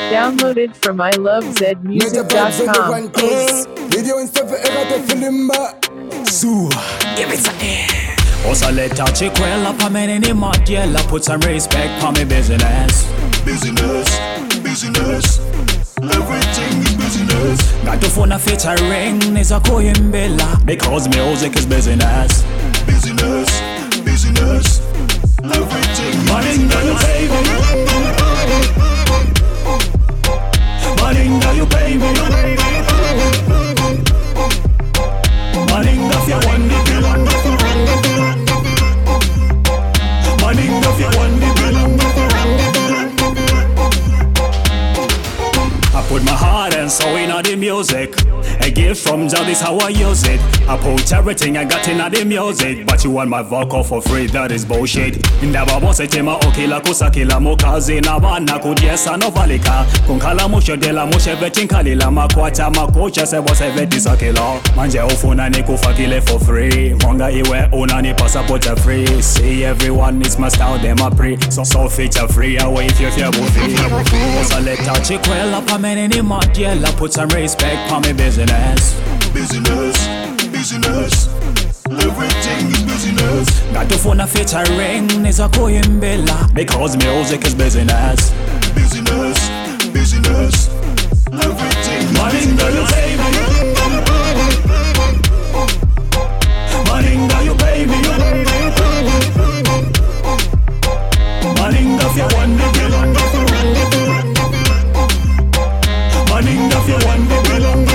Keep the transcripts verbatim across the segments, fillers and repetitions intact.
Downloaded from I love zed music dot com. Video and stuff forever to film back. So, give it a also let her chiquella pa men in the matiella. Put some respect for me business. Business, business. Everything is business. Got to phone a featuring is a Coimbella because music is business. Business, business. Everything Maninga you pay me. Maninga you pay me. Maninga if you want the bill. Maninga if you want the bill. I put my heart and soul in the music. A gift from Jah, this how I use it. I put everything I got in the music. But you want my vocal for free, that is bullshit. Ndaba bose tema okila kusakila mukazi na bana kudiesa no valika. Kunkala musho dela mushe vetinkalila makwata makocha se bose vetisakila. Manje ufuna ni kufakile for free. Monga iwe una ni passport free. See everyone is my style, them a pre. So so feature free away if you feel buffy. Also let her chiquella pa men in the matiella. Put some respect for me business. Business, business. Everything is business. Got to phone a featuring is a Coimbella because music is business. Business, business. Everything is Maninga you business. pay me. Maninga you pay me. Maninga if you want the bill. Maninga if you want the bill.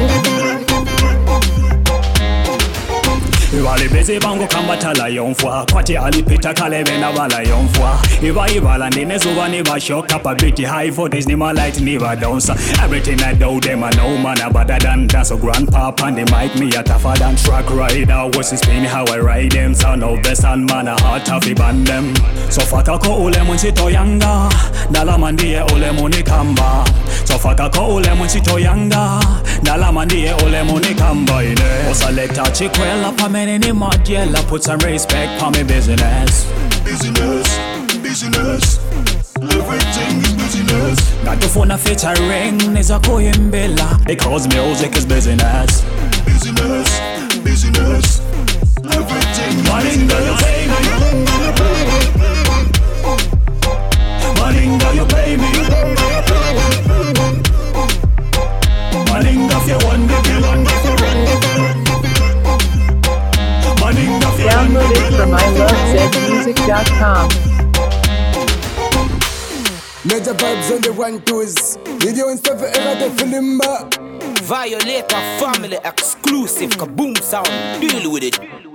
Iwali bezi bango kambatala yonfwa Kwati alipita kale bena bala yonfwa Iwa iwala ndine zuwa niwa shock up a bit high voltage ni my light niwa dancer. Everything I do them I know man a better than dance. So grandpapa and the mic me a tougher than track rider. What's his spin how I ride them. Sound of the sun man a hard toughy band them. So faka ko ule munsito yanga Dala mandie ule muni kamba. So faka ko ule munsito yanga Dala mandie ule muni kamba ine. Osa leta chiquella pa men in the matiella. Put some respect for me business. Business, business. Everything is business. Got to phone a featuring is a Coimbella because music is business. Business, business. Everything is Maninga you business. pay me. Maninga you pay me. Maninga if you want the bill. Maninga if you want the Downloaded bill. from I love zed music dot com. Major vibes on the one twos. Video and stuff forever to film back. Violator family exclusive, kaboom sound. Deal with it.